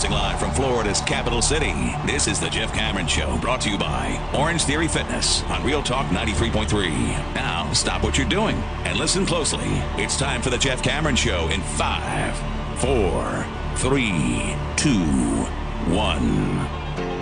Broadcasting live from Florida's capital city, this is the Jeff Cameron Show, brought to you by Orange Theory Fitness on Real Talk 93.3. Now, stop what you're doing and listen closely. It's time for the Jeff Cameron Show in 5, 4, 3, 2, 1.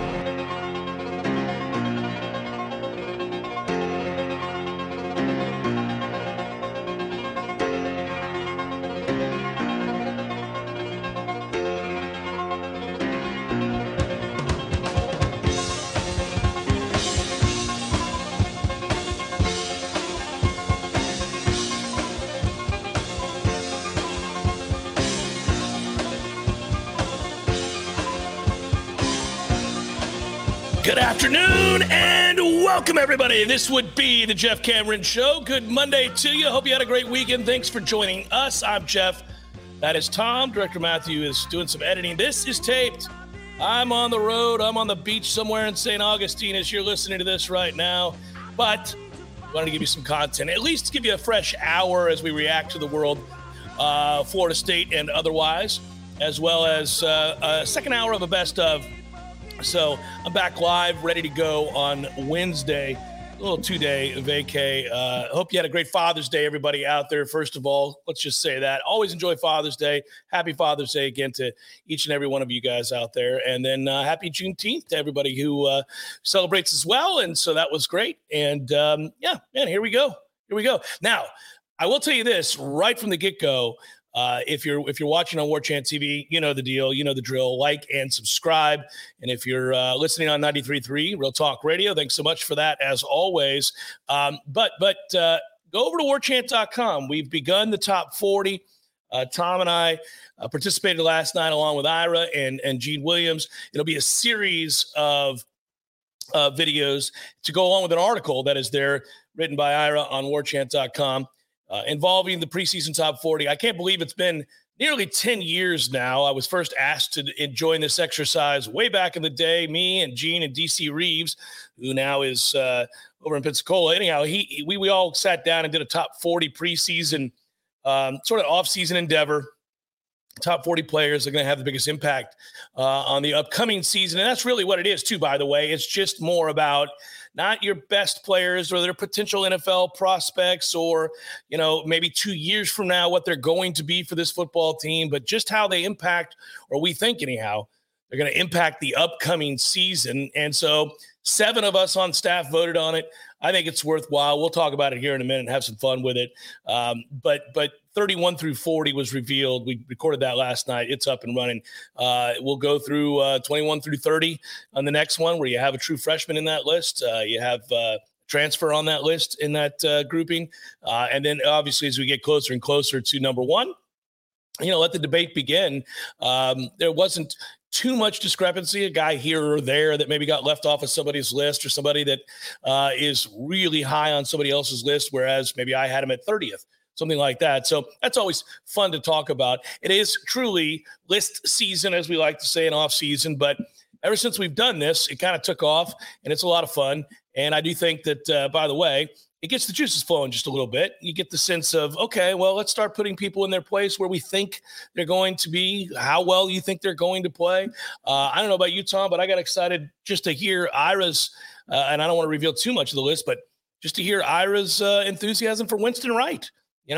Good afternoon and welcome, everybody. This would be the Jeff Cameron Show. Good Monday to you. Hope you had a great weekend. Thanks for joining us. I'm Jeff. That is Tom. Director Matthew is doing some editing. This is taped. I'm on the road. I'm on the beach somewhere in St. Augustine as you're listening to this right now. But I wanted to give you some content, at least give you a fresh hour as we react to the world, Florida State and otherwise, as well as a second hour of a best of. So I'm back live, ready to go on Wednesday, a little 2-day vacay. Hope you had a great Father's Day, everybody out there. First of all, let's just say that. Always enjoy Father's Day. Happy Father's Day again to each and every one of you guys out there. And then happy Juneteenth to everybody who celebrates as well. And so that was great. And here we go. Here we go. Now, I will tell you this right from the get-go. If you're watching on War Chant TV, you know the deal, you know the drill. Like and subscribe. And if you're listening on 93.3 Real Talk Radio, thanks so much for that as always. But go over to warchant.com. We've begun the top 40. Tom and I participated last night along with Ira and Gene Williams. It'll be a series of videos to go along with an article that is there written by Ira on warchant.com. Involving the preseason top 40. I can't believe it's been nearly 10 years now. I was first asked to join this exercise way back in the day. Me and Gene and DC Reeves, who now is over in Pensacola. Anyhow, we all sat down and did a top 40 preseason sort of off-season endeavor. Top 40 players are going to have the biggest impact on the upcoming season. And that's really what it is, too, by the way. It's just more about not your best players or their potential NFL prospects or, maybe 2 years from now what they're going to be for this football team, but just how they impact, or we think anyhow, they're going to impact the upcoming season. And so 7 of us on staff voted on it. I think it's worthwhile. We'll talk about it here in a minute and have some fun with it. But 31 through 40 was revealed. We recorded that last night. It's up and running. We'll go through 21 through 30 on the next one, where you have a true freshman in that list. You have transfer on that list in that grouping. And then obviously as we get closer and closer to number 1, let the debate begin. There wasn't too much discrepancy, a guy here or there that maybe got left off of somebody's list, or somebody that is really high on somebody else's list, whereas maybe I had him at 30th, something like that. So that's always fun to talk about. It is truly list season, as we like to say, in off season, but ever since we've done this, it kind of took off, and it's a lot of fun. And I do think that, by the way, it gets the juices flowing just a little bit. You get the sense of, okay, well, let's start putting people in their place where we think they're going to be, how well you think they're going to play. I don't know about you, Tom, but I got excited just to hear Ira's, and I don't want to reveal too much of the list, but just to hear Ira's enthusiasm for Winston Wright.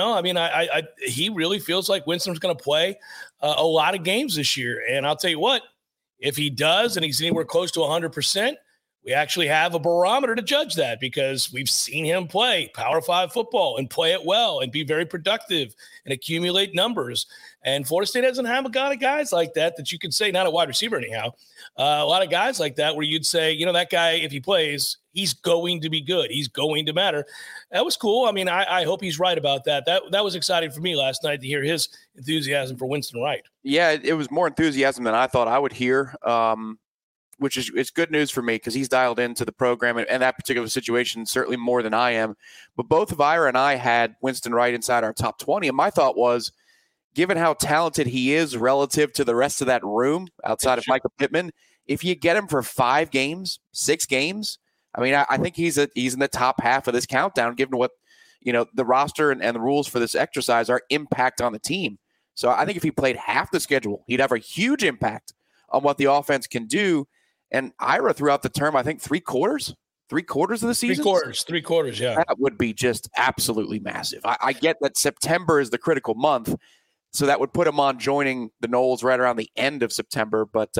He really feels like Winston's going to play a lot of games this year. And I'll tell you what, if he does and he's anywhere close to 100%, we actually have a barometer to judge that, because we've seen him play Power 5 football and play it well and be very productive and accumulate numbers. And Florida State doesn't have a lot of guys like that you could say, not a wide receiver anyhow, a lot of guys like that where you'd say, that guy, if he plays, he's going to be good. He's going to matter. That was cool. I mean, I hope he's right about that. That was exciting for me last night to hear his enthusiasm for Winston Wright. Yeah, it was more enthusiasm than I thought I would hear. Which is it's good news for me, because he's dialed into the program and that particular situation certainly more than I am. But both of Ira and I had Winston Wright inside our top 20. And my thought was, given how talented he is relative to the rest of that room outside of Michael Pittman, if you get him for 5 games, 6 games, I mean, I think he's in the top half of this countdown, given what, the roster and the rules for this exercise are impact on the team. So I think if he played half the schedule, he'd have a huge impact on what the offense can do. And Ira throughout the term, I think three quarters of the season. Three quarters, yeah. That would be just absolutely massive. I get that September is the critical month, so that would put him on joining the Noles right around the end of September. But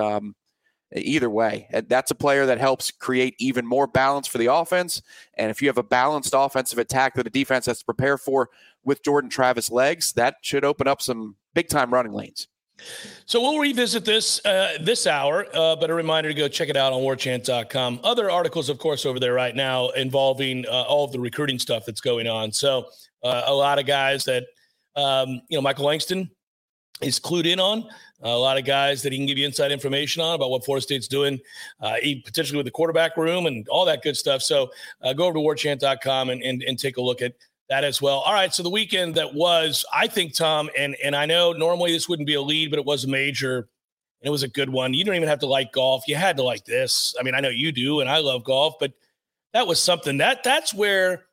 either way, that's a player that helps create even more balance for the offense. And if you have a balanced offensive attack that the defense has to prepare for with Jordan Travis legs, that should open up some big-time running lanes. So we'll revisit this this hour, but a reminder to go check it out on warchant.com. Other articles, of course, over there right now involving all of the recruiting stuff that's going on. So a lot of guys that, Michael Langston is clued in on, a lot of guys that he can give you inside information on about what Florida State's doing, potentially with the quarterback room and all that good stuff. So go over to warchant.com and take a look at that as well. All right, so the weekend that was, I think, Tom, and I know normally this wouldn't be a lead, but it was a major, and it was a good one. You don't even have to like golf. You had to like this. I mean, I know you do, and I love golf, but that was something. That's where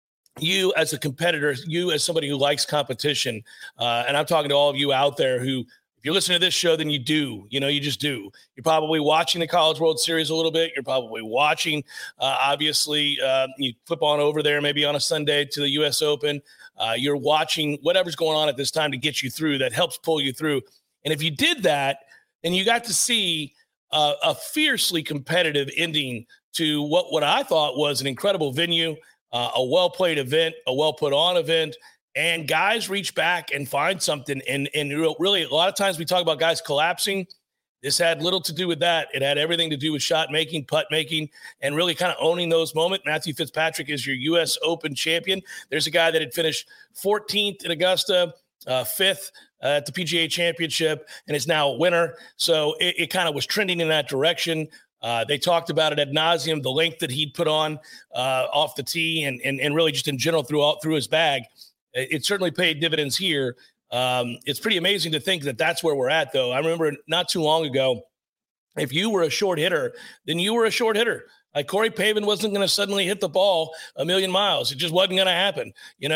you as a competitor, you as somebody who likes competition, and I'm talking to all of you out there who, if you're listening to this show, then you do. You just do. You're probably watching the College World Series a little bit. You're probably watching, obviously, you flip on over there maybe on a Sunday to the U.S. Open. You're watching whatever's going on at this time to get you through, that helps pull you through. And if you did that, then you got to see a fiercely competitive ending to what I thought was an incredible venue, a well-played event, a well-put-on event. And guys reach back and find something. And really, a lot of times we talk about guys collapsing. This had little to do with that. It had everything to do with shot making, putt making, and really kind of owning those moments. Matthew Fitzpatrick is your U.S. Open champion. There's a guy that had finished 14th in Augusta, 5th at the PGA Championship, and is now a winner. So it kind of was trending in that direction. They talked about it ad nauseum, the length that he'd put on off the tee and really just in general through his bag. It certainly paid dividends here. It's pretty amazing to think that that's where we're at, though. I remember not too long ago, if you were a short hitter, then you were a short hitter. Like Corey Pavin wasn't going to suddenly hit the ball a million miles. It just wasn't going to happen.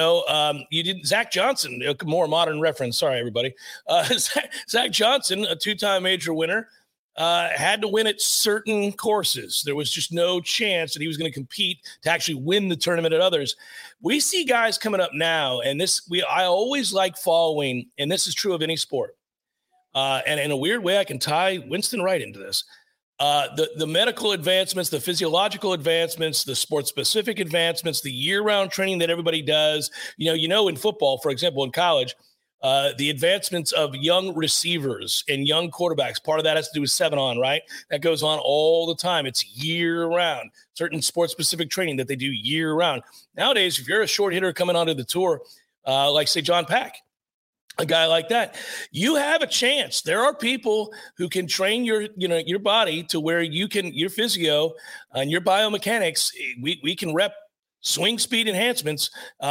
You did. Zach Johnson, a more modern reference. Sorry, everybody. Zach Johnson, a two-time major winner, had to win at certain courses. There was just no chance that he was going to compete to actually win the tournament at others. We see guys coming up now, and I always like following, and this is true of any sport. And in a weird way, I can tie Winston right into this. The medical advancements, the physiological advancements, the sport-specific advancements, the year-round training that everybody does. In football, for example, in college, the advancements of young receivers and young quarterbacks. Part of that has to do with 7-on, right? That goes on all the time. It's year-round. Certain sport-specific training that they do year-round. Nowadays, if you're a short hitter coming onto the tour, like, say, John Pack, a guy like that, you have a chance. There are people who can train your body to where you can, your physio and your biomechanics, we can rep swing speed enhancements,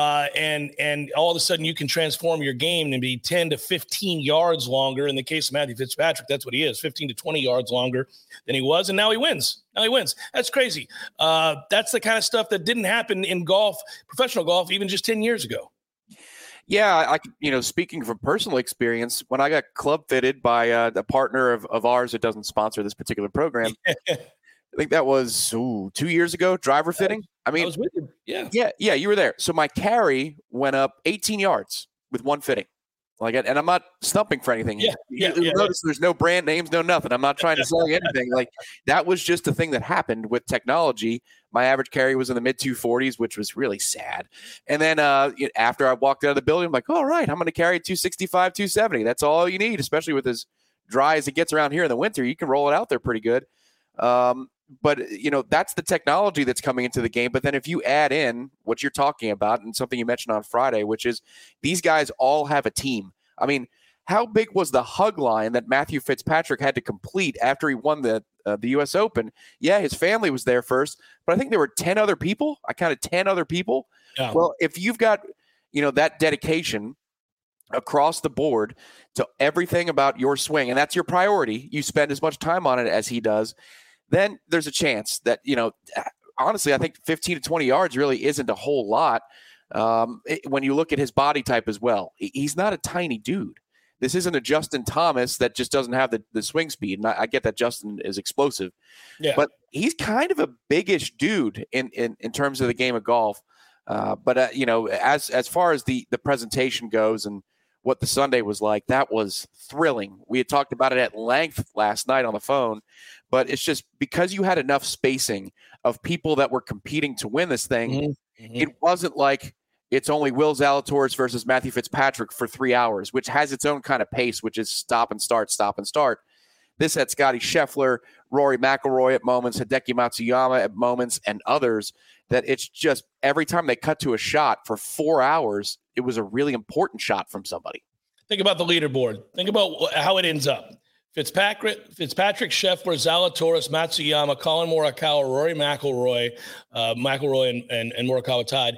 and all of a sudden you can transform your game and be 10 to 15 yards longer. In the case of Matthew Fitzpatrick, that's what he is, 15 to 20 yards longer than he was, and now he wins. That's crazy. That's the kind of stuff that didn't happen in golf, professional golf, even just 10 years ago. Yeah, speaking from personal experience, when I got club fitted by a partner of ours that doesn't sponsor this particular program, I think that was 2 years ago, driver fitting. I was with you. Yeah, you were there. So my carry went up 18 yards with one fitting. And I'm not stumping for anything. Notice there's no brand names, no nothing. I'm not trying to sell you anything. That was just a thing that happened with technology. My average carry was in the mid 240s, which was really sad. And then after I walked out of the building, I'm like, all right, I'm going to carry 265, 270. That's all you need, especially with as dry as it gets around here in the winter. You can roll it out there pretty good. But that's the technology that's coming into the game. But then if you add in what you're talking about and something you mentioned on Friday, which is these guys all have a team. I mean, how big was the hug line that Matthew Fitzpatrick had to complete after he won the U.S. Open? Yeah, his family was there first, but I think there were 10 other people. I counted 10 other people. Yeah. Well, if you've got, that dedication across the board to everything about your swing, and that's your priority, you spend as much time on it as he does, then there's a chance that, honestly, I think 15 to 20 yards really isn't a whole lot when you look at his body type as well. He's not a tiny dude. This isn't a Justin Thomas that just doesn't have the swing speed. And I get that Justin is explosive, but he's kind of a biggish dude in terms of the game of golf. But as far as the presentation goes and what the Sunday was like, that was thrilling. We had talked about it at length last night on the phone, but it's just because you had enough spacing of people that were competing to win this thing, it wasn't like it's only Will Zalatoris versus Matthew Fitzpatrick for 3 hours, which has its own kind of pace, which is stop and start, stop and start. This had Scotty Scheffler, Rory McIlroy at moments, Hideki Matsuyama at moments, and others that it's just every time they cut to a shot for 4 hours, it was a really important shot from somebody. Think about the leaderboard. Think about how it ends up. Fitzpatrick, Scheffler, Zalatoris, Matsuyama, Colin Morikawa, Rory McIlroy, and Morikawa tied.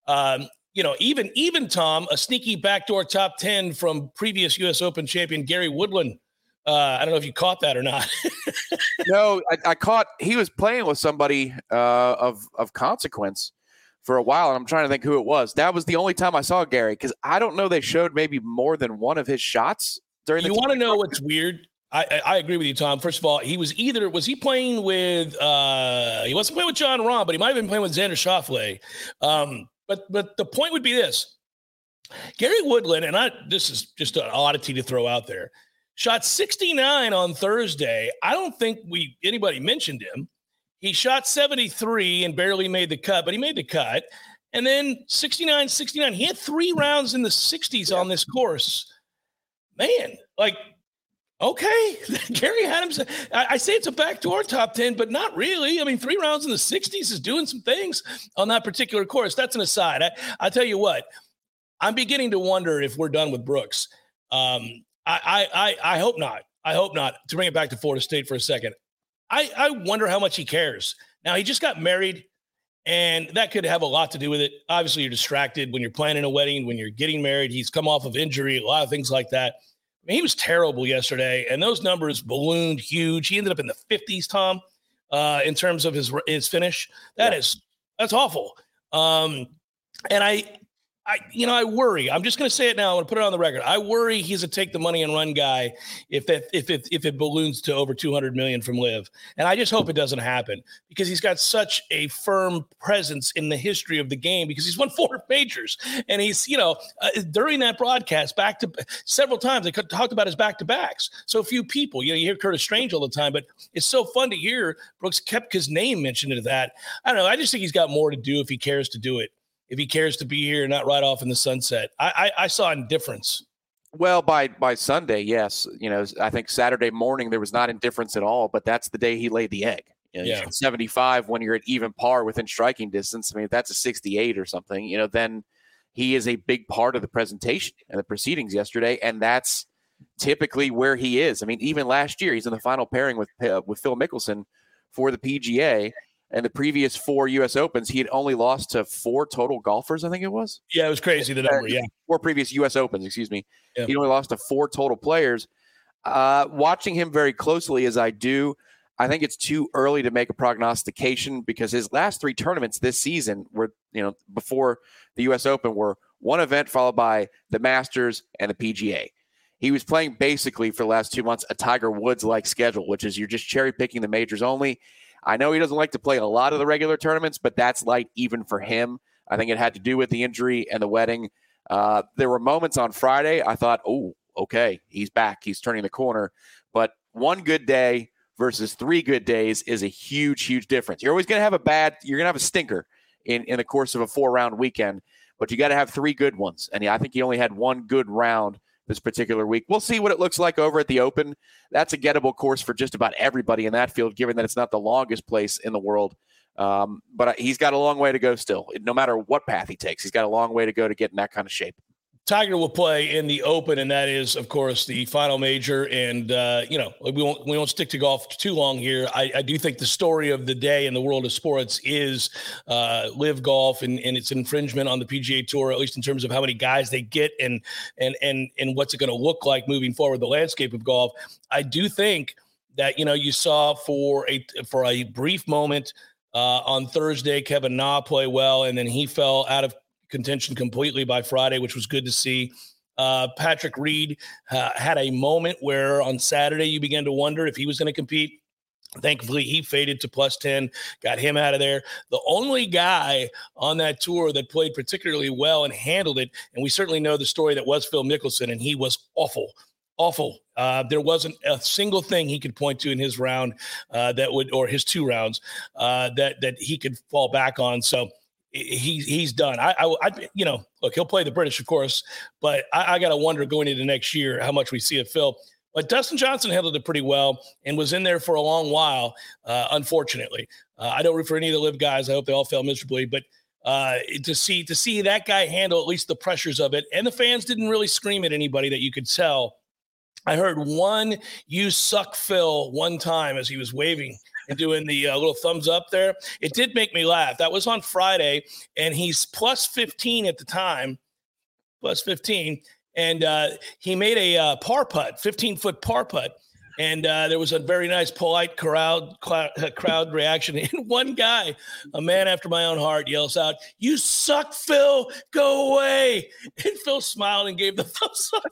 Even Tom, a sneaky backdoor top 10 from previous U.S. Open champion Gary Woodland. I don't know if you caught that or not. No, I caught. He was playing with somebody of consequence for a while, and I'm trying to think who it was. That was the only time I saw Gary, because I don't know they showed maybe more than one of his shots during the. You want to know what's weird? I agree with you, Tom. First of all, was he playing with he wasn't playing with John Rahm, but he might have been playing with Xander Schauffele. But the point would be this: Gary Woodland, and this is just an oddity to throw out there, shot 69 on Thursday. I don't think anybody mentioned him. He shot 73 and barely made the cut, but he made the cut. And then 69. He had 3 rounds in the 60s on this course. Man, okay, Gary had him. I say it's a backdoor top 10, but not really. I mean, 3 rounds in the 60s is doing some things on that particular course. That's an aside. I tell you what, I'm beginning to wonder if we're done with Brooks. I hope not. I hope not. To bring it back to Florida State for a second, I wonder how much he cares. Now, he just got married, and that could have a lot to do with it. Obviously, you're distracted when you're planning a wedding, when you're getting married. He's come off of injury, a lot of things like that. I mean, he was terrible yesterday, and those numbers ballooned huge. He ended up in the 50s, Tom, in terms of his finish. That's awful. And I worry. I'm just going to say it now. I'm going to put it on the record. I worry he's a take the money and run guy if it balloons to over 200 million from LIV. And I just hope it doesn't happen, because he's got such a firm presence in the history of the game, because he's won 4 majors. And he's, during that broadcast several times, they talked about his back-to-backs. So few people, you hear Curtis Strange all the time, but it's so fun to hear Brooks Koepka's name mentioned into that. I don't know. I just think he's got more to do if he cares to do it. If he cares to be here and not ride off in the sunset. I saw indifference. Well, by Sunday, yes. I think Saturday morning there was not indifference at all, but that's the day he laid the egg. You shot 75 when you're at even par within striking distance. I mean, if that's a 68 or something, then he is a big part of the presentation and the proceedings yesterday, and that's typically where he is. I mean, even last year, he's in the final pairing with Phil Mickelson for the PGA. And the previous 4 U.S. Opens, he had only lost to 4 total golfers, I think it was. Yeah, it was crazy, the number, 4 previous U.S. Opens, excuse me. Yeah. He only lost to 4 total players. Watching him very closely as I do, I think it's too early to make a prognostication, because his last 3 tournaments this season were, before the U.S. Open, were one event followed by the Masters and the PGA. He was playing basically for the last 2 months a Tiger Woods-like schedule, which is you're just cherry-picking the majors only. I know he doesn't like to play a lot of the regular tournaments, but that's light even for him. I think it had to do with the injury and the wedding. There were moments on Friday I thought, oh, okay, he's back. He's turning the corner. But 1 good day versus 3 good days is a huge, huge difference. You're always going to have you're going to have a stinker in the course of a 4-round weekend, but you got to have 3 good ones. And I think he only had 1 good round this particular week. We'll see what it looks like over at the Open. That's a gettable course for just about everybody in that field, given that it's not the longest place in the world. But he's got a long way to go still. No matter what path he takes, he's got a long way to go to get in that kind of shape. Tiger will play in the Open, and that is, of course, the final major. And we won't stick to golf too long here. I do think the story of the day in the world of sports is LIV Golf and its infringement on the PGA Tour, at least in terms of how many guys they get and what's it going to look like moving forward, the landscape of golf. I do think that you saw for a brief moment on Thursday, Kevin Na play well, and then he fell out of contention completely by Friday, which was good to see. Patrick Reed had a moment where on Saturday you began to wonder if he was going to compete. Thankfully, he faded to +10, got him out of there. The only guy on that tour that played particularly well and handled it, and we certainly know the story that was Phil Mickelson, and he was awful. There wasn't a single thing he could point to in his round or his 2 rounds that he could fall back on. So he's done. Look, he'll play the British, of course, but I got to wonder going into next year how much we see of Phil. But Dustin Johnson handled it pretty well and was in there for a long while, unfortunately. I don't root for any of the live guys. I hope they all fail miserably. But to see that guy handle at least the pressures of it, and the fans didn't really scream at anybody that you could tell. I heard one "you suck, Phil" one time as he was waving and doing the little thumbs up there. It did make me laugh. That was on Friday, and he's +15 at the time, +15. And he made a par putt, 15-foot par putt. And there was a very nice, polite crowd reaction. And one guy, a man after my own heart, yells out, "You suck, Phil. Go away." And Phil smiled and gave the thumbs up.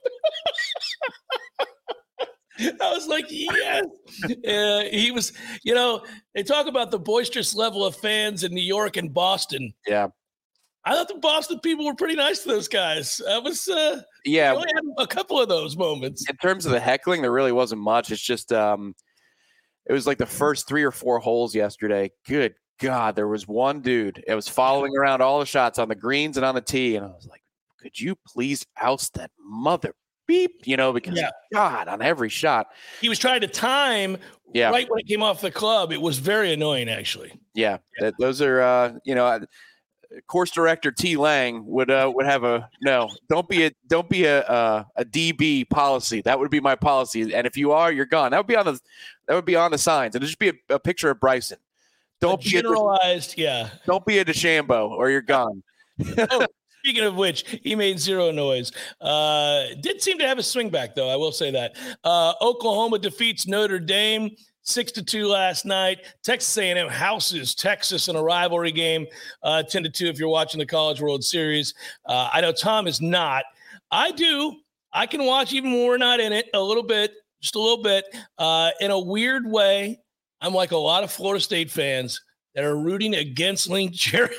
I was like, yes. He was, they talk about the boisterous level of fans in New York and Boston. Yeah. I thought the Boston people were pretty nice to those guys. I was, yeah, only had a couple of those moments. In terms of the heckling, there really wasn't much. It's just, it was like the first 3 or 4 holes yesterday. Good God, there was one dude. It was following around all the shots on the greens and on the tee, and I was like, could you please oust that mother beep? Because God, on every shot, he was trying to time. Yeah. Right when it came off the club, it was very annoying, actually. Yeah. Those are, course director T. Lang would have don't be a DB policy. That would be my policy. And if you are, you're gone. That would be on the signs. And it'd just be a picture of Bryson. Don't be a DeChambeau or you're gone. Speaking of which, he made zero noise. Did seem to have a swing back, though. I will say that. Oklahoma defeats Notre Dame 6-2 last night. Texas A&M houses Texas in a rivalry game, 10-2 if you're watching the College World Series. I know Tom is not. I do. I can watch even when we're not in it just a little bit. In a weird way, I'm like a lot of Florida State fans that are rooting against Link Jarrett.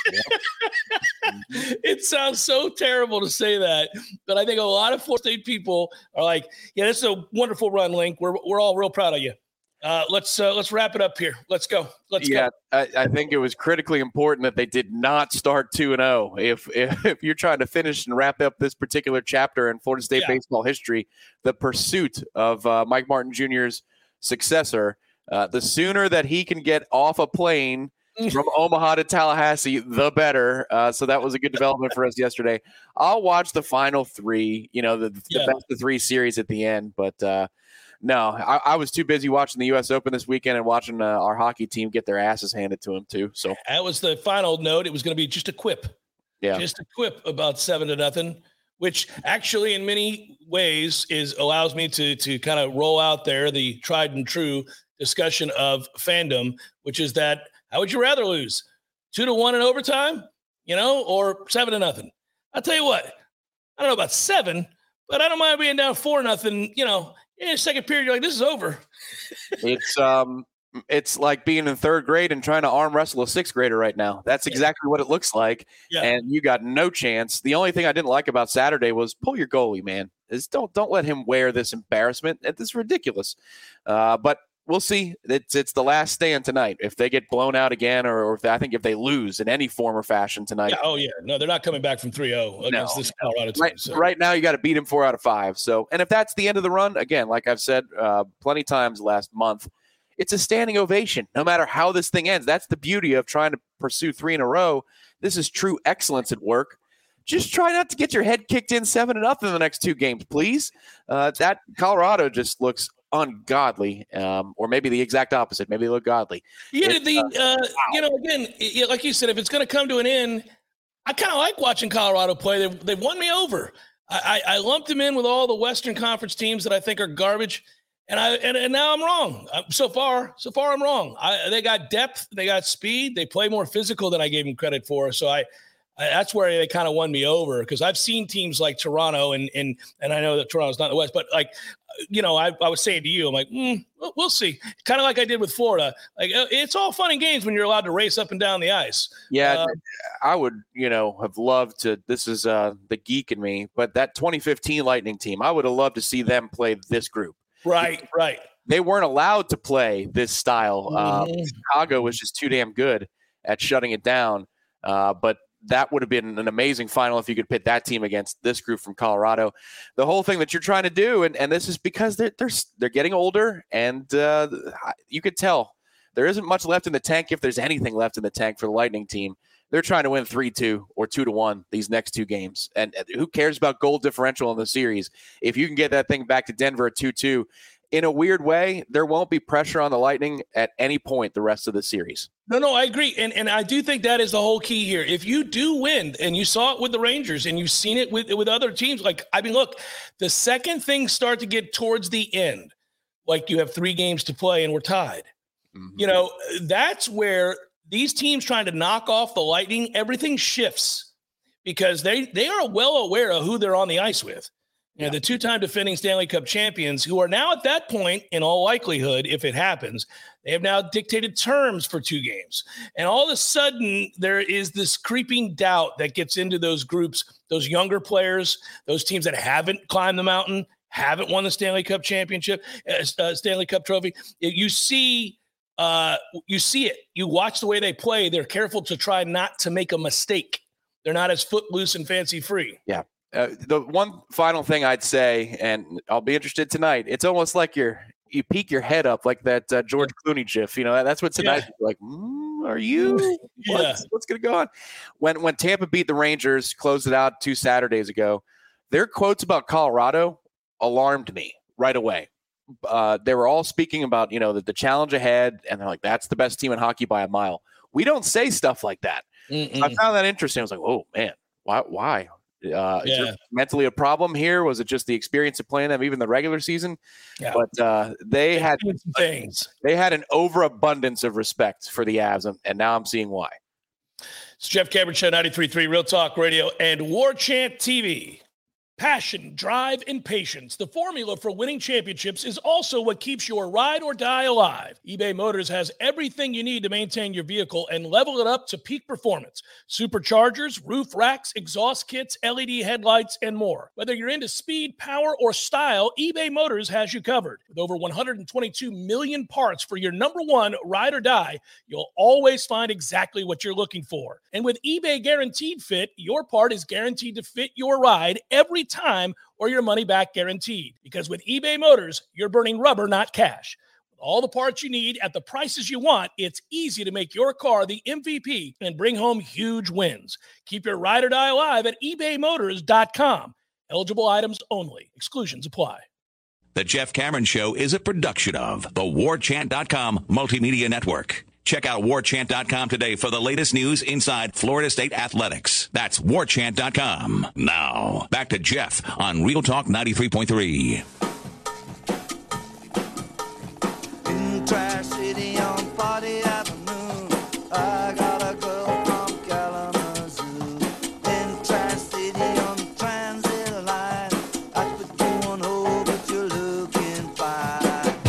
It sounds so terrible to say that, but I think a lot of Florida State people are like, yeah, this is a wonderful run, Link. We're all real proud of you. Let's wrap it up here. Let's go. Go. I think it was critically important that they did not start 2-0. If you're trying to finish and wrap up this particular chapter in Florida State baseball history, the pursuit of Mike Martin Jr.'s successor, the sooner that he can get off a plane from Omaha to Tallahassee, the better. So that was a good development for us yesterday. I'll watch the final 3, the best of 3 series at the end, but no, I was too busy watching the U.S. Open this weekend and watching our hockey team get their asses handed to them too. So that was the final note. It was going to be just a quip. Yeah. Just a quip about 7-0, which actually in many ways allows me to kind of roll out there the tried and true discussion of fandom, which is that how would you rather lose 2-1 in overtime, or 7-0? I'll tell you what, I don't know about 7, but I don't mind being down 4-0, in the second period, you're like, this is over. It's like being in 3rd grade and trying to arm wrestle a 6th grader right now. That's exactly what it looks like. Yeah. And you got no chance. The only thing I didn't like about Saturday was pull your goalie, man. Don't let him wear this embarrassment. It's ridiculous. But we'll see. It's the last stand tonight. If they get blown out again, or if they lose in any form or fashion tonight. Yeah, oh yeah, no, they're not coming back from 3-0 against this Colorado team. Right now, you got to beat them 4 out of 5. So, and if that's the end of the run, again, like I've said plenty times last month, it's a standing ovation. No matter how this thing ends, that's the beauty of trying to pursue 3 in a row. This is true excellence at work. Just try not to get your head kicked in 7-0 in the next 2 games, please. That Colorado just looks ungodly, or maybe the exact opposite. Maybe they look godly. Yeah, again, like you said, if it's going to come to an end, I kind of like watching Colorado play. They've won me over. I lumped them in with all the Western Conference teams that I think are garbage, and now I'm wrong. So far I'm wrong. They got depth, they got speed, they play more physical than I gave them credit for. So That's where they kind of won me over, because I've seen teams like Toronto, and I know that Toronto's not in the West, but like, I was saying to you, I'm like, we'll see. Kind of like I did with Florida. Like, it's all fun and games when you're allowed to race up and down the ice. Yeah, I would, have loved to. This is the geek in me, but that 2015 Lightning team, I would have loved to see them play this group. Right. They weren't allowed to play this style. Chicago was just too damn good at shutting it down. But that would have been an amazing final if you could pit that team against this group from Colorado. The whole thing that you're trying to do, and this is because they're getting older, and you could tell there isn't much left in the tank, if there's anything left in the tank for the Lightning team. They're trying to win 3-2 or 2-1 these next two games. And who cares about goal differential in the series? If you can get that thing back to Denver at 2-2, in a weird way, there won't be pressure on the Lightning at any point the rest of the series. No, I agree. And I do think that is the whole key here. If you do win, and you saw it with the Rangers, and you've seen it with other teams, look, the second things start to get towards the end, like you have 3 games to play and we're tied. Mm-hmm. That's where these teams trying to knock off the Lightning, everything shifts, because they are well aware of who they're on the ice with. The 2-time defending Stanley Cup champions, who are now at that point, in all likelihood, if it happens, they have now dictated terms for 2 games. And all of a sudden, there is this creeping doubt that gets into those groups, those younger players, those teams that haven't climbed the mountain, haven't won the Stanley Cup championship, Stanley Cup trophy. You see it. You watch the way they play. They're careful to try not to make a mistake. They're not as footloose and fancy free. Yeah. The one final thing I'd say, and I'll be interested tonight, it's almost like you peek your head up like that George Clooney gif. That's what tonight is like. Are you? What's going to go on? When Tampa beat the Rangers, closed it out 2 Saturdays ago, their quotes about Colorado alarmed me right away. They were all speaking about the challenge ahead, and they're like, that's the best team in hockey by a mile. We don't say stuff like that. So I found that interesting. I was like, oh man, why? Is there mentally a problem here? Was it just the experience of playing them even the regular season? Yeah. But they had things. They had an overabundance of respect for the Avs, and now I'm seeing why. It's Jeff Cameron Show, 93.3 Real Talk Radio and War Chant TV. Passion, drive, and patience. The formula for winning championships is also what keeps your ride or die alive. eBay Motors has everything you need to maintain your vehicle and level it up to peak performance. Superchargers, roof racks, exhaust kits, LED headlights, and more. Whether you're into speed, power, or style, eBay Motors has you covered. With over 122 million parts for your number one ride or die, you'll always find exactly what you're looking for. And with eBay Guaranteed Fit, your part is guaranteed to fit your ride every time, or your money back guaranteed. Because with eBay Motors, you're burning rubber, not cash. With all the parts you need at the prices you want, it's easy to make your car the MVP and bring home huge wins. Keep your ride or die alive at ebaymotors.com. Eligible items only. Exclusions apply. The Jeff Cameron Show is a production of the WarChant.com Multimedia Network. Check out warchant.com today for the latest news inside Florida State athletics. That's warchant.com. Now, back to Jeff on Real Talk 93.3. In Trash City on 40th Avenue, I got a girl from Kalamazoo. In Trash City on the transit line, I put you on hold, but you're looking fine.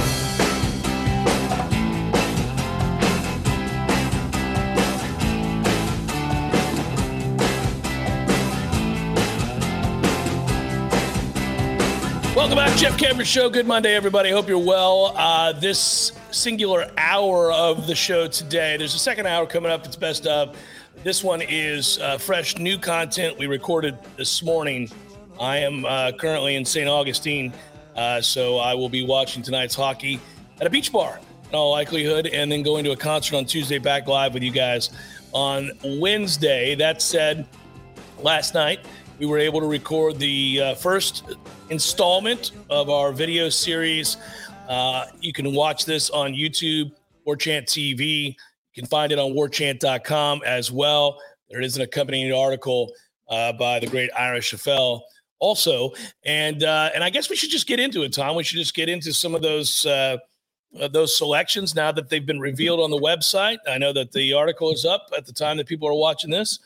Welcome back, Jeff Cameron Show. Good Monday, everybody. Hope you're well. This singular hour of the show today, there's a second hour coming up. It's best of. This one is fresh, new content we recorded this morning. I am currently in St. Augustine, so I will be watching tonight's hockey at a beach bar in all likelihood, and then going to a concert on Tuesday, back live with you guys on Wednesday. That said, last night we were able to record the first installment of our video series. You can watch this on YouTube, Warchant TV. You can find it on warchant.com as well. There is an accompanying article by the great Ira Schafel also. And I guess we should just get into it, Tom. We should just get into some of those selections now that they've been revealed on the website. I know that the article is up at the time that people are watching this.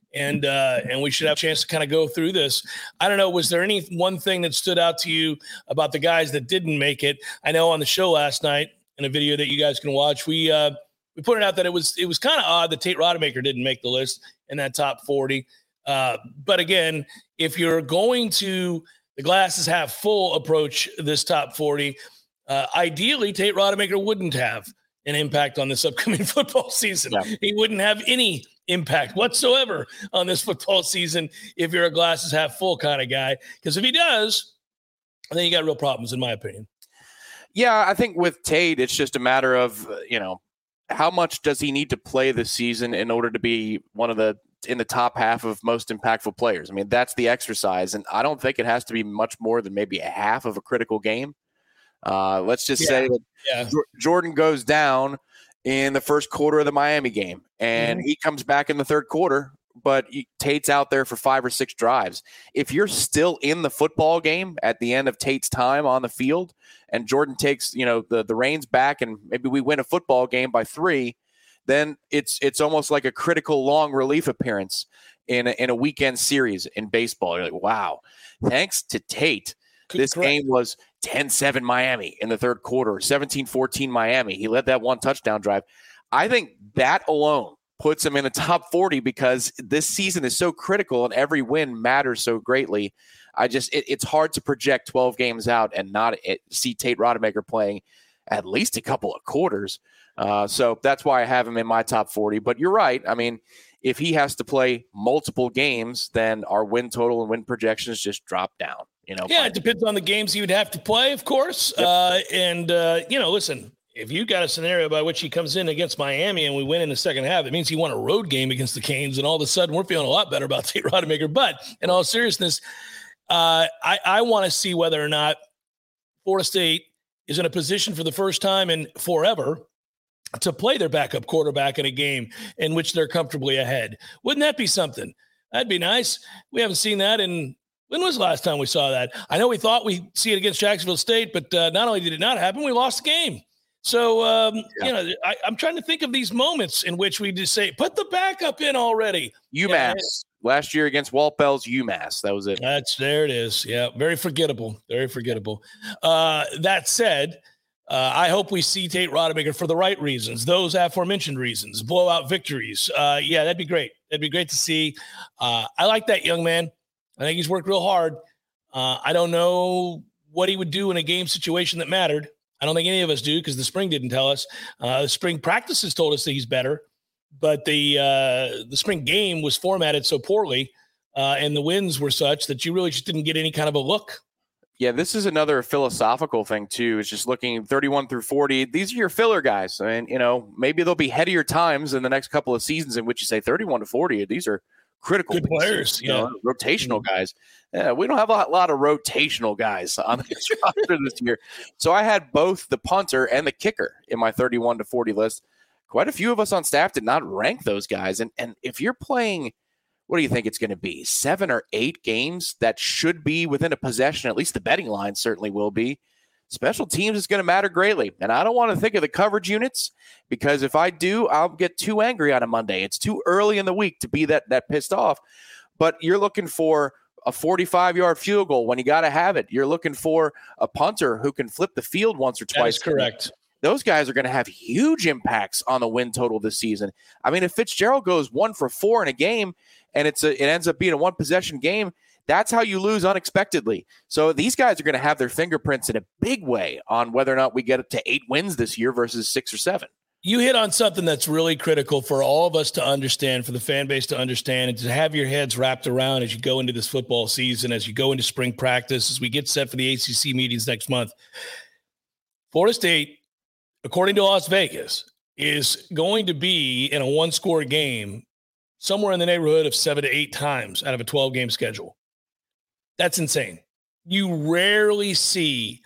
And we should have a chance to kind of go through this. I don't know, was there any one thing that stood out to you about the guys that didn't make it? I know on the show last night, in a video that you guys can watch, we pointed out that it was kind of odd that Tate Rodemaker didn't make the list in that top 40. But again, if you're going to the glasses half full approach this top 40, ideally Tate Rodemaker wouldn't have an impact on this upcoming football season. Yeah. He wouldn't have any impact whatsoever on this football season if you're a glasses half full kind of guy. Because if he does, then you got real problems, in my opinion. Yeah, I think with Tate, it's just a matter of, how much does he need to play this season in order to be in the top half of most impactful players? I mean, that's the exercise. And I don't think it has to be much more than maybe a half of a critical game. Let's just say that Jordan goes down in the first quarter of the Miami game, and he comes back in the third quarter, but Tate's out there for 5 or 6 drives. If you're still in the football game at the end of Tate's time on the field, and Jordan takes the reins back, and maybe we win a football game by 3, then it's almost like a critical long relief appearance in a weekend series in baseball. You're like, wow, thanks to Tate, this game was 10-7 Miami in the third quarter, 17-14 Miami. He led that 1 touchdown drive. I think that alone puts him in the top 40 because this season is so critical and every win matters so greatly. It's hard to project 12 games out and not see Tate Rodemaker playing at least a couple of quarters. So that's why I have him in my top 40. But you're right. I mean, if he has to play multiple games, then our win total and win projections just drop down. It depends on the games he would have to play, of course. Yep. Listen, if you got a scenario by which he comes in against Miami and we win in the second half, it means he won a road game against the Canes, and all of a sudden we're feeling a lot better about Tate Rodemaker. But in all seriousness, I want to see whether or not Florida State is in a position for the first time in forever to play their backup quarterback in a game in which they're comfortably ahead. Wouldn't that be something? That'd be nice. We haven't seen that when was the last time we saw that? I know we thought we'd see it against Jacksonville State, but not only did it not happen, we lost the game. So, I'm trying to think of these moments in which we just say, put the backup in already. UMass. Last year against Walt Bell's UMass. That was it. There it is. Yeah, very forgettable. Very forgettable. That said, I hope we see Tate Rodemaker for the right reasons, those aforementioned reasons, blowout victories. That'd be great. That'd be great to see. I like that young man. I think he's worked real hard. I don't know what he would do in a game situation that mattered. I don't think any of us do because the spring didn't tell us. The spring practices told us that he's better, but the spring game was formatted so poorly and the wins were such that you really just didn't get any kind of a look. Yeah, this is another philosophical thing, too, is just looking 31 through 40. These are your filler guys. I mean, maybe there'll be headier times in the next couple of seasons in which you say 31 to 40. These are critical good players, rotational guys. Yeah, we don't have a lot of rotational guys on this roster this year. So I had both the punter and the kicker in my 31 to 40 list. Quite a few of us on staff did not rank those guys. And if you're playing, what do you think it's going to be? 7 or 8 games that should be within a possession, at least the betting line certainly will be. Special teams is going to matter greatly. And I don't want to think of the coverage units because if I do, I'll get too angry on a Monday. It's too early in the week to be that pissed off. But you're looking for a 45-yard field goal when you got to have it. You're looking for a punter who can flip the field once or twice. That's correct. Those guys are going to have huge impacts on the win total this season. I mean, if Fitzgerald goes 1 for 4 in a game and it ends up being a 1-possession game, that's how you lose unexpectedly. So these guys are going to have their fingerprints in a big way on whether or not we get up to 8 wins this year versus 6 or 7. You hit on something that's really critical for all of us to understand, for the fan base to understand, and to have your heads wrapped around as you go into this football season, as you go into spring practice, as we get set for the ACC meetings next month. Florida State, according to Las Vegas, is going to be in a 1-score game somewhere in the neighborhood of 7 to 8 times out of a 12-game schedule. That's insane. You rarely see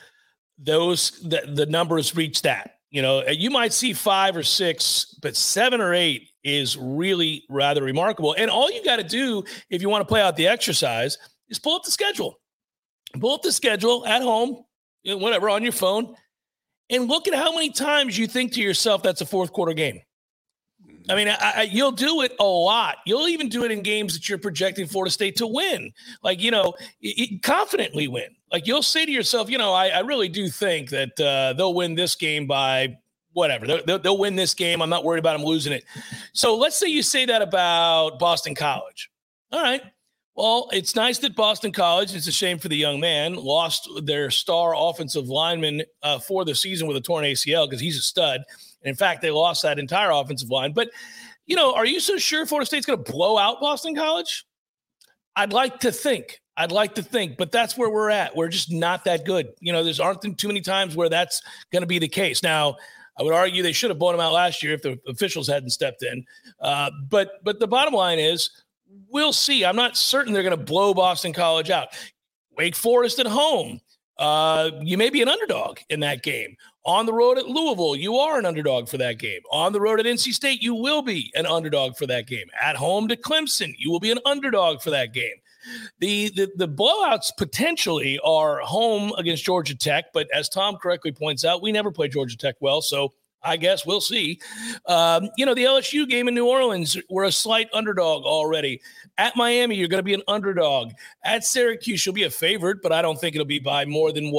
the numbers reach that. You might see 5 or 6, but 7 or 8 is really rather remarkable. And all you got to do if you want to play out the exercise is pull up the schedule. Pull up the schedule at home, whatever, on your phone, and look at how many times you think to yourself that's a fourth quarter game. I mean, you'll do it a lot. You'll even do it in games that you're projecting Florida State to win. Like, confidently win. Like, you'll say to yourself, I really do think that they'll win this game by whatever. They'll win this game. I'm not worried about them losing it. So let's say you say that about Boston College. All right. Well, it's nice that Boston College, it's a shame for the young man, lost their star offensive lineman for the season with a torn ACL because he's a stud. And in fact, they lost that entire offensive line. But, are you so sure Florida State's going to blow out Boston College? I'd like to think, but that's where we're at. We're just not that good. There's aren't too many times where that's going to be the case. Now, I would argue they should have blown them out last year if the officials hadn't stepped in. But the bottom line is, we'll see. I'm not certain they're going to blow Boston College out. Wake Forest at home. You may be an underdog in that game. On the road at Louisville, you are an underdog for that game. On the road at NC State, you will be an underdog for that game. At home to Clemson, you will be an underdog for that game. The blowouts potentially are home against Georgia Tech, but as Tom correctly points out, we never play Georgia Tech well, so I guess we'll see. The LSU game in New Orleans, we're a slight underdog already. At Miami, you're going to be an underdog. At Syracuse, you'll be a favorite, but I don't think it'll be by more than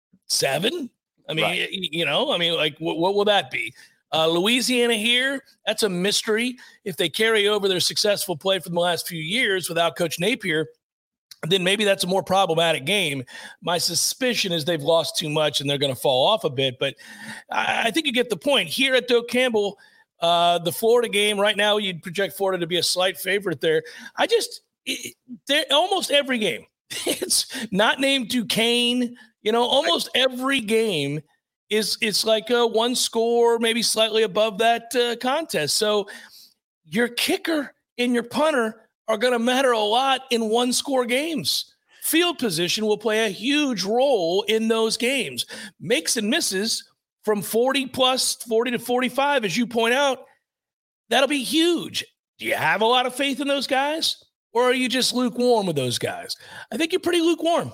7? I mean, right. What will that be? Louisiana here, that's a mystery. If they carry over their successful play from the last few years without Coach Napier, then maybe that's a more problematic game. My suspicion is they've lost too much and they're going to fall off a bit. But I think you get the point. Here at Doak Campbell, the Florida game right now, you'd project Florida to be a slight favorite there. They're almost every game. It's not named Duquesne. Almost every game it's like a one score, maybe slightly above that contest. So your kicker and your punter are going to matter a lot in one score games. Field position will play a huge role in those games. Makes and misses from 40 to 45, as you point out, that'll be huge. Do you have a lot of faith in those guys? Or are you just lukewarm with those guys? I think you're pretty lukewarm.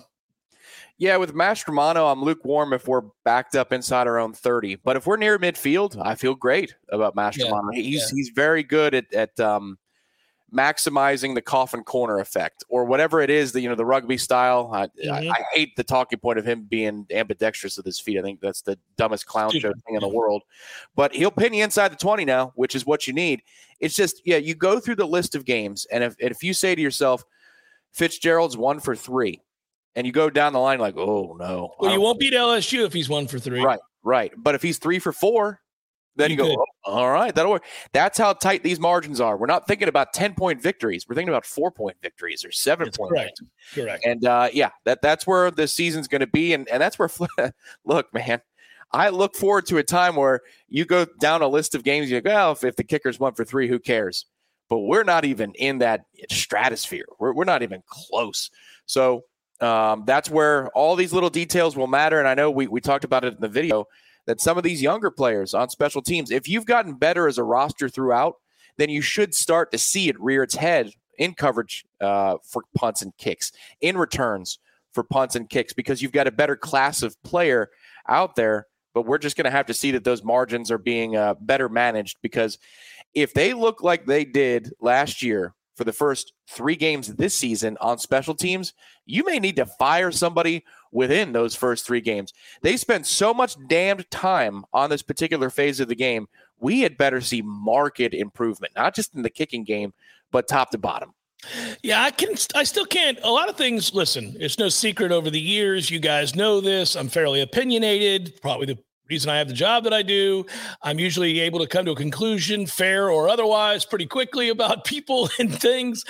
Yeah, with Mastromano, I'm lukewarm if we're backed up inside our own 30. But if we're near midfield, I feel great about Mastromano. Yeah, he's very good at maximizing the coffin corner effect or whatever it is, the rugby style. I hate the talking point of him being ambidextrous with his feet. I think that's the dumbest clown show thing in the world. But he'll pin you inside the 20 now, which is what you need. It's just, you go through the list of games, and if you say to yourself, Fitzgerald's 1 for 3, and you go down the line like, oh, no. Well, you won't beat LSU if he's 1 for 3. Right. But if he's 3 for 4, then you go, oh, all right, that'll work. That's how tight these margins are. We're not thinking about 10-point victories. We're thinking about 4-point victories or 7-point victories. Correct. And, that's where the season's going to be. And that's where – look, man, I look forward to a time where you go down a list of games. You go, well, if the kicker's 1 for 3, who cares? But we're not even in that stratosphere. We're not even close. So – that's where all these little details will matter. And I know we talked about it in the video that some of these younger players on special teams, if you've gotten better as a roster throughout, then you should start to see it rear its head in coverage for punts and kicks, in returns for punts and kicks, because you've got a better class of player out there. But we're just going to have to see that those margins are being better managed, because if they look like they did last year for the first 3 games this season on special teams, you may need to fire somebody within those first 3 games. They spent so much damned time on this particular phase of the game. We had better see marked improvement, not just in the kicking game, but top to bottom. Yeah, I still can't. A lot of things, listen, it's no secret over the years. You guys know this. I'm fairly opinionated, probably the reason I have the job that I do. I'm usually able to come to a conclusion, fair or otherwise, pretty quickly about people and things.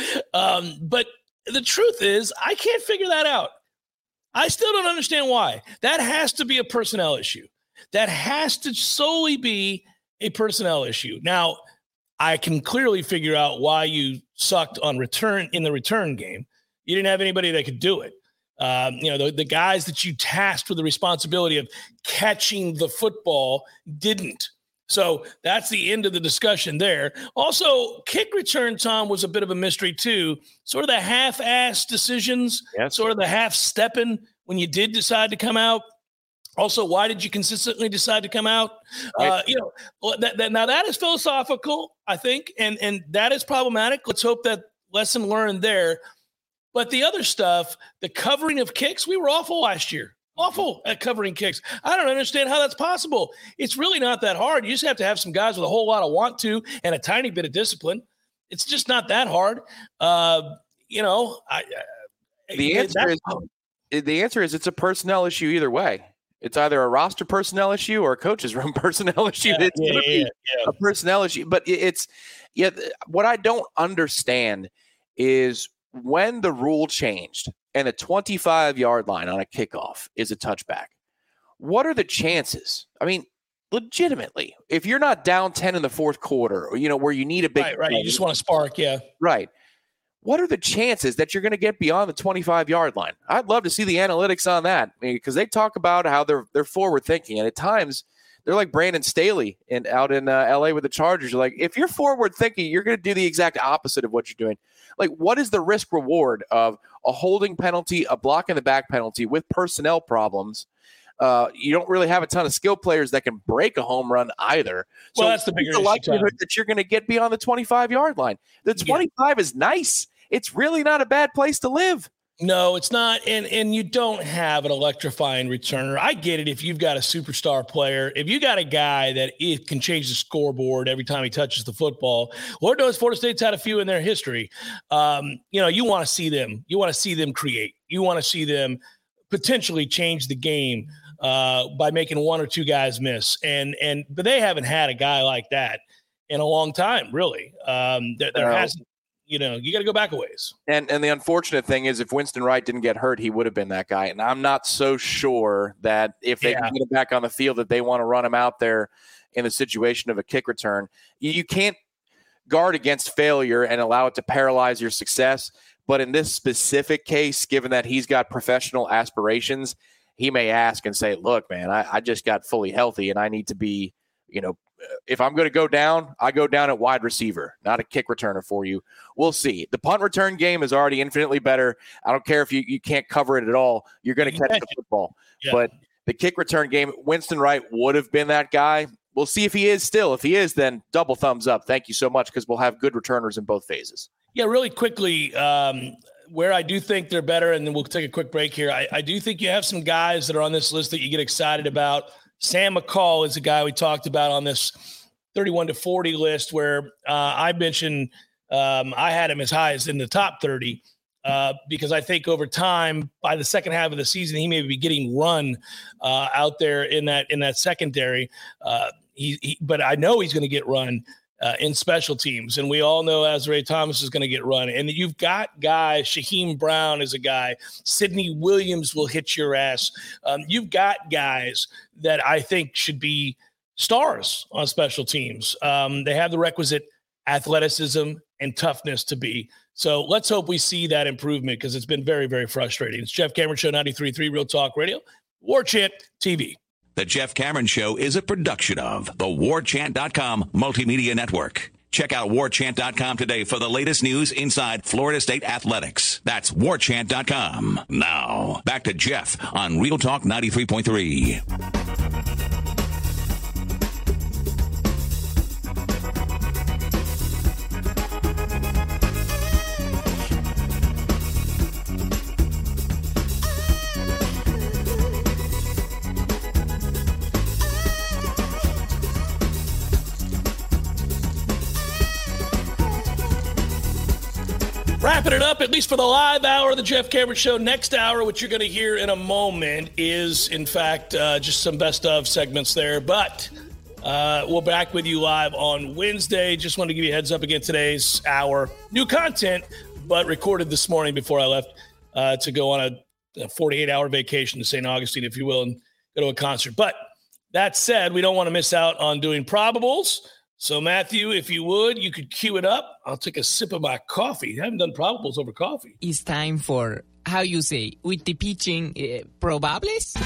But the truth is, I can't figure that out. I still don't understand why. That has to be a personnel issue. That has to solely be a personnel issue. Now, I can clearly figure out why you sucked on return in the return game. You didn't have anybody that could do it. The guys that you tasked with the responsibility of catching the football didn't. So that's the end of the discussion there. Also, kick return, Tom, was a bit of a mystery too. Sort of the half-ass decisions, sort of the half-stepping when you did decide to come out. Also, why did you consistently decide to come out? Right. Now that is philosophical, I think, and that is problematic. Let's hope that lesson learned there. But the other stuff, the covering of kicks, we were awful last year. Awful at covering kicks. I don't understand how that's possible. It's really not that hard. You just have to have some guys with a whole lot of want to and a tiny bit of discipline. It's just not that hard. The answer is it's a personnel issue either way. It's either a roster personnel issue or a coach's room personnel issue. It's going to be a personnel issue. But what I don't understand is when the rule changed and a 25-yard line on a kickoff is a touchback, what are the chances? I mean, legitimately, if you're not down 10 in the fourth quarter, or, where you need a big right, you just want to spark, right. What are the chances that you're going to get beyond the 25-yard line? I'd love to see the analytics on that because they talk about how they're forward thinking, and at times they're like Brandon Staley out in LA with the Chargers. You're like, if you're forward thinking, you're going to do the exact opposite of what you're doing. Like, what is the risk reward of a holding penalty, a block in the back penalty with personnel problems? You don't really have a ton of skill players that can break a home run either. Well, that's the bigger issue. Likelihood that you're going to get beyond the 25-yard line. The 25 is nice. It's really not a bad place to live. No, it's not. And you don't have an electrifying returner. I get it if you've got a superstar player. If you got a guy that can change the scoreboard every time he touches the football, Lord knows Florida State's had a few in their history. You want to see them. You want to see them create. You want to see them potentially change the game by making one or two guys miss. But they haven't had a guy like that in a long time, really. There hasn't. You got to go back a ways. And the unfortunate thing is if Winston Wright didn't get hurt, he would have been that guy. And I'm not so sure that if they can get him back on the field that they want to run him out there in the situation of a kick return. You can't guard against failure and allow it to paralyze your success. But in this specific case, given that he's got professional aspirations, he may ask and say, look, man, I just got fully healthy and I need to be, if I'm going to go down, I go down at wide receiver, not a kick returner for you. We'll see. The punt return game is already infinitely better. I don't care if you can't cover it at all. You're going to catch the football. Yeah. But the kick return game, Winston Wright would have been that guy. We'll see if he is still. If he is, then double thumbs up. Thank you so much because we'll have good returners in both phases. Yeah, really quickly, where I do think they're better, and then we'll take a quick break here. I do think you have some guys that are on this list that you get excited about. Sam McCall is a guy we talked about on this 31 to 40 list where I mentioned I had him as high as in the top 30 because I think over time, by the second half of the season, he may be getting run out there in that secondary. But I know he's going to get run in special teams. And we all know Azrae Thomas is going to get run. And you've got guys, Shaheem Brown is a guy, Sidney Williams will hit your ass. You've got guys that I think should be stars on special teams. They have the requisite athleticism and toughness to be. So let's hope we see that improvement because it's been very, very frustrating. It's Jeff Cameron Show, 93.3 Real Talk Radio, War Chant TV. The Jeff Cameron Show is a production of the WarChant.com Multimedia Network. Check out WarChant.com today for the latest news inside Florida State athletics. That's WarChant.com. Now, back to Jeff on Real Talk 93.3. Wrapping it up, at least for the live hour of the Jeff Cameron Show. Next hour, what you're going to hear in a moment is, in fact, just some best of segments there. But we're back with you live on Wednesday. Just wanted to give you a heads up again, today's hour. New content, but recorded this morning before I left to go on a 48-hour vacation to St. Augustine, if you will, and go to a concert. But that said, we don't want to miss out on doing probables. So, Matthew, if you would, you could cue it up. I'll take a sip of my coffee. I haven't done probables over coffee. It's time for, how you say, with the pitching, probables?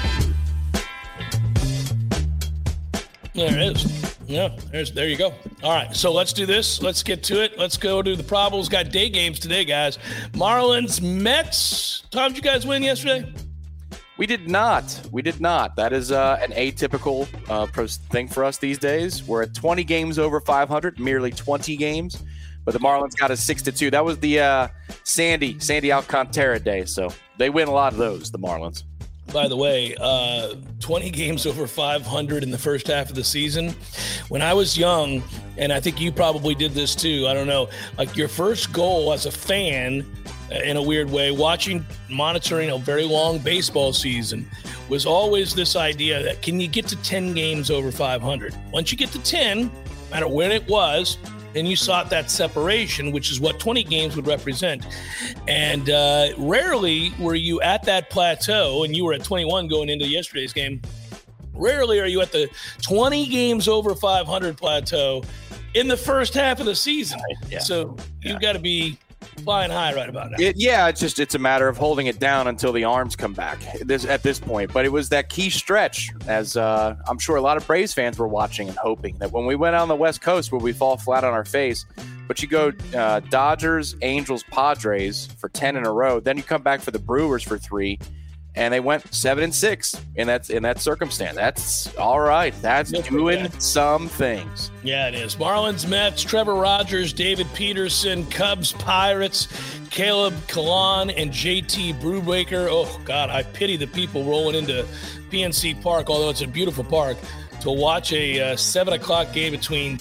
There it is. Yeah, there you go. All right, so let's do this. Let's get to it. Let's go to the probables. Got day games today, guys. Marlins, Mets. Tom, did you guys win yesterday? We did not. That is an atypical thing for us these days. We're at 20 games over 500, merely 20 games. But the Marlins got a 6-2. That was the Sandy Alcantara day. So they win a lot of those, the Marlins. By the way, 20 games over 500 in the first half of the season. When I was young, and I think you probably did this too, I don't know, like your first goal as a fan, in a weird way, monitoring a very long baseball season was always this idea that can you get to 10 games over 500? Once you get to 10, no matter when it was, then you sought that separation, which is what 20 games would represent. And rarely were you at that plateau, and you were at 21 going into yesterday's game. Rarely are you at the 20 games over 500 plateau in the first half of the season. Yeah. So you've got to be flying high right about now. It's a matter of holding it down until the arms come back at this point. But it was that key stretch, as I'm sure a lot of Braves fans were watching and hoping that when we went on the West Coast where we fall flat on our face, but you go Dodgers, Angels, Padres for 10 in a row, then you come back for the Brewers for 3, and they went 7-6 in that circumstance. That's all right. That's doing some things. Yeah, it is. Marlins, Mets, Trevor Rogers, David Peterson, Cubs, Pirates, Caleb Kalan, and JT Brubaker. Oh, God, I pity the people rolling into PNC Park, although it's a beautiful park, to watch a 7 o'clock game between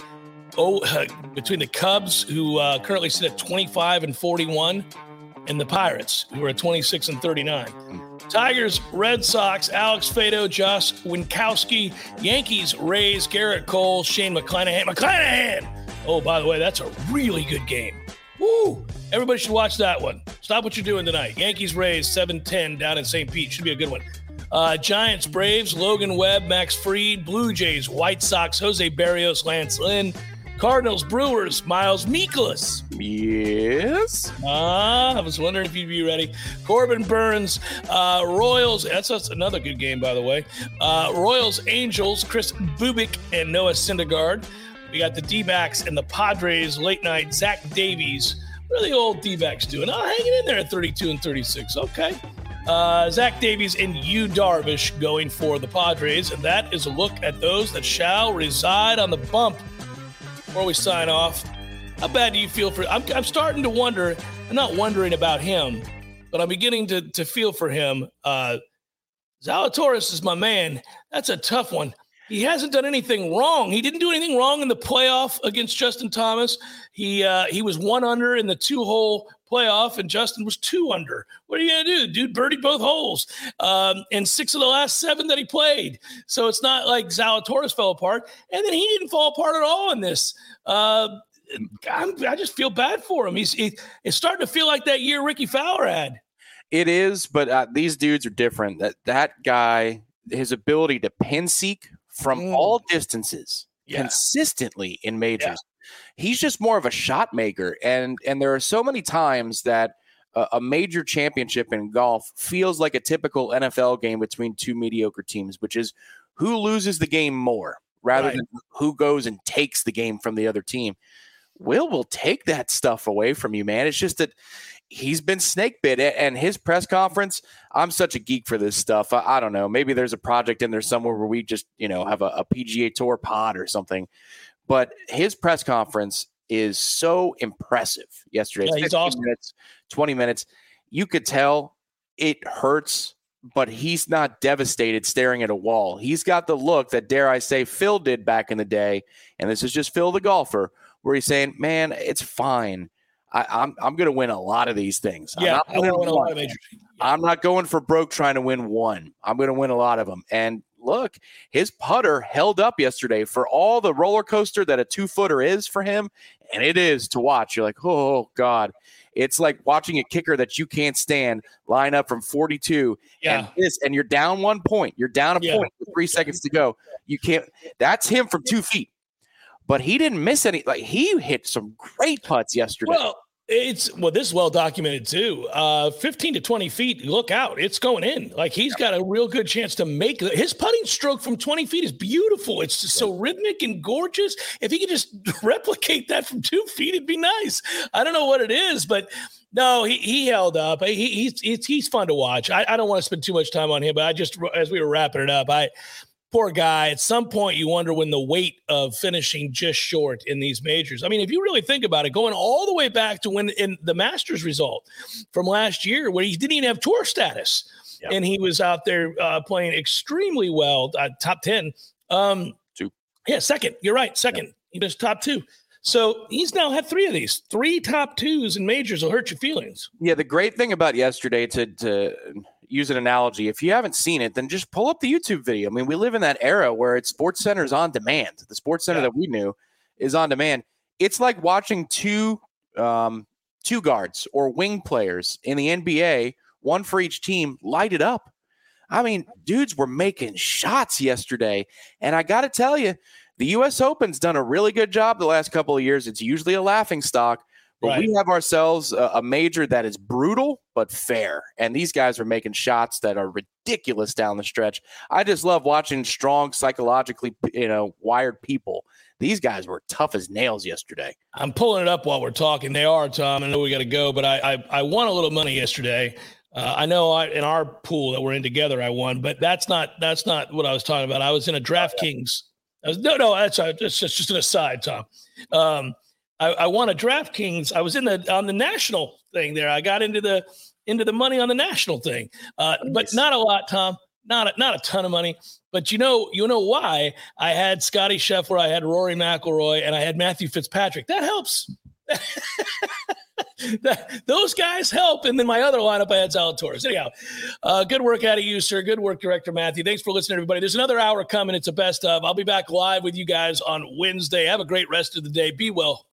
the Cubs, who currently sit at 25-41, and the Pirates, who are at 26-39. Tigers, Red Sox, Alex Faedo, Josh Winkowski, Yankees, Rays, Garrett Cole, Shane McClanahan. Oh, by the way, that's a really good game. Woo! Everybody should watch that one. Stop what you're doing tonight. Yankees, Rays, 7-10 down in St. Pete. Should be a good one. Giants, Braves, Logan Webb, Max Fried, Blue Jays, White Sox, Jose Barrios, Lance Lynn, Cardinals, Brewers, Miles Mikolas. Yes. I was wondering if you'd be ready. Corbin Burns, Royals. That's another good game, by the way. Royals, Angels, Chris Bubik, and Noah Syndergaard. We got the D-backs and the Padres late night. Zach Davies. What are the old D-backs doing? Hanging in there at 32-36. Okay. Zach Davies and Yu Darvish going for the Padres. And that is a look at those that shall reside on the bump. Before we sign off, how bad do you feel for? I'm starting to wonder. I'm not wondering about him, but I'm beginning to feel for him. Zalatoris is my man. That's a tough one. He hasn't done anything wrong. He didn't do anything wrong in the playoff against Justin Thomas. He was 1 under in the 2-hole playoff, and Justin was 2 under. What are you going to do? Dude birdied both holes and 6 of the last 7 that he played. So it's not like Zalatoris fell apart. And then he didn't fall apart at all in this. I just feel bad for him. It's starting to feel like that year Ricky Fowler had. It is, but these dudes are different. That guy, his ability to pin seek from all distances consistently in majors. Yeah. He's just more of a shot maker. And there are so many times that a major championship in golf feels like a typical NFL game between two mediocre teams, which is who loses the game more rather than who goes and takes the game from the other team. Will take that stuff away from you, man. It's just that he's been snake bit, and his press conference, I'm such a geek for this stuff. I don't know. Maybe there's a project in there somewhere where we just, have a PGA Tour pod or something. But his press conference is so impressive yesterday. Yeah, he's awesome. 20 minutes. You could tell it hurts, but he's not devastated staring at a wall. He's got the look that, dare I say, Phil did back in the day. And this is just Phil the golfer, where he's saying, man, it's fine. I'm going to win a lot of these things. Yeah, I'm going to win a lot of majors. I'm not going for broke trying to win one. I'm going to win a lot of them. And look, his putter held up yesterday for all the roller coaster that a 2-footer is for him. And it is to watch. You're like, oh, God. It's like watching a kicker that you can't stand line up from 42 and you're down 1 point. You're down a point with 3 seconds to go. You can't. That's him from 2 feet. But he didn't miss any. Like, he hit some great putts yesterday. Well, This is well documented too. 15 to 20 feet, look out. It's going in. Like, he's got a real good chance to make it. His putting stroke from 20 feet is beautiful. It's just so rhythmic and gorgeous. If he could just replicate that from 2 feet, it'd be nice. I don't know what it is, but no, he held up. He's fun to watch. I don't want to spend too much time on him, but as we were wrapping it up, poor guy, at some point you wonder when the weight of finishing just short in these majors. I mean, if you really think about it, going all the way back to when in the Masters result from last year, where he didn't even have tour status, and he was out there playing extremely well, top 10. Two. Yeah, second. You're right, second. Yeah. He was top 2. So he's now had 3 of these. 3 top 2s in majors will hurt your feelings. Yeah, the great thing about yesterday, to use an analogy, if you haven't seen it, then just pull up the YouTube video. I mean, we live in that era where it's SportsCenter's on demand. The SportsCenter that we knew is on demand. It's like watching two guards or wing players in the NBA, one for each team, light it up. I mean, dudes were making shots yesterday. And I got to tell you, the U.S. Open's done a really good job the last couple of years. It's usually a laughingstock. But we have ourselves a major that is brutal but fair. And these guys are making shots that are ridiculous down the stretch. I just love watching strong, psychologically, wired people. These guys were tough as nails yesterday. I'm pulling it up while we're talking. They are, Tom. I know we got to go, but I won a little money yesterday. I know in our pool that we're in together, I won, but that's not what I was talking about. I was in a DraftKings. That's just an aside, Tom. I won a DraftKings. I was on the national thing there. I got into the money on the national thing, but not a lot, Tom. Not a ton of money. But you know why? I had Scotty Scheffler, I had Rory McIlroy, and I had Matthew Fitzpatrick. That helps. Those guys help. And then my other lineup, I had Zalatoris. Anyhow, good work out of you, sir. Good work, Director Matthew. Thanks for listening, everybody. There's another hour coming. It's a best of. I'll be back live with you guys on Wednesday. Have a great rest of the day. Be well.